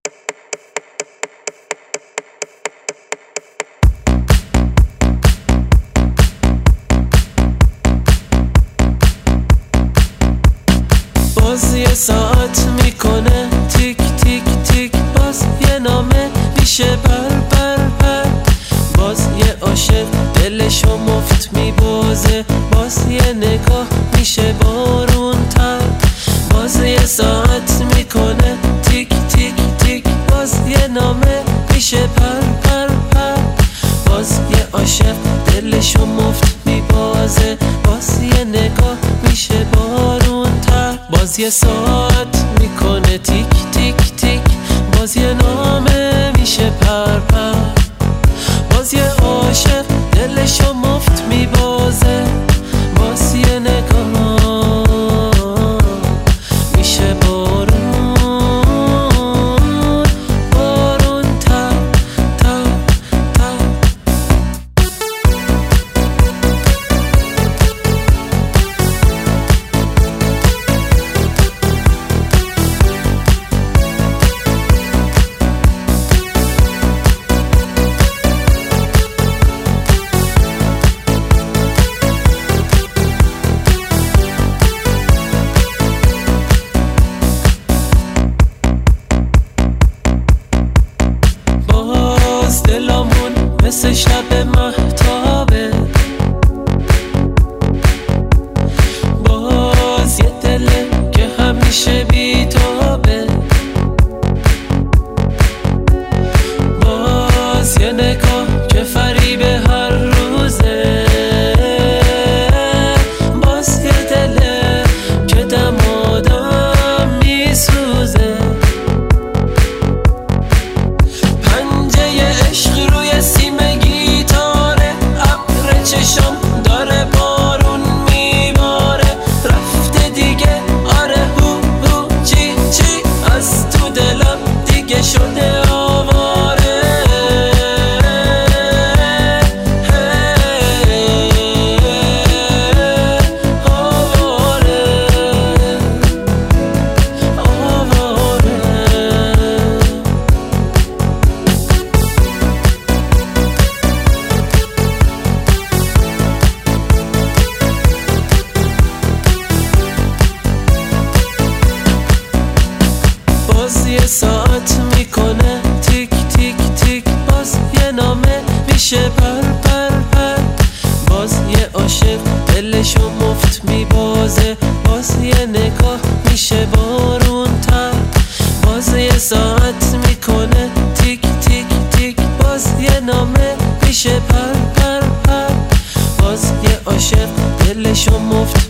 باز یه ساعت میکنه تیک تیک تیک، باز یه نامه میشه پر پر پر، باز یه عاشق دلشو مفت میبازه، باز یه نگاه میشه بارون تر. باز یه ساعت میکنه تیک تیک تیک، باز یه نامه میشه پر پر پر، باز یه عاشق دلشو مفت میبازه، باز یه نگاه میشه بارون تر. باز یه ساعت میکنه تیک تیک تیک، باز یه نامه میشه پر پر، باز یه عاشق دلشو مفت میبازه، باز یه نگاه میشه بارون بارون تر تر تر. دلمون مثل شب مهتابه، باز یه دله که همیشه بیتابه، باز یه نگاه که فریب هر روزه، باز یه دله که دم آدم میسوزه. عشق روی سیم گیتاره، ابر چشم داره بارون میباره، رفته دیگه آره هو هو چی چی، از تو دلم دیگه شده آواره. باز یه ساعت میکنه تیک تیک تیک، باز یه نامه میشه پر پر پر، باز یه عاشق دلشو مفت میبازه، باز یه نگاه میشه بارون تر. باز یه ساعت میکنه تیک تیک تیک، باز یه نامه میشه پر پر پر، باز یه عاشق دلشو مفت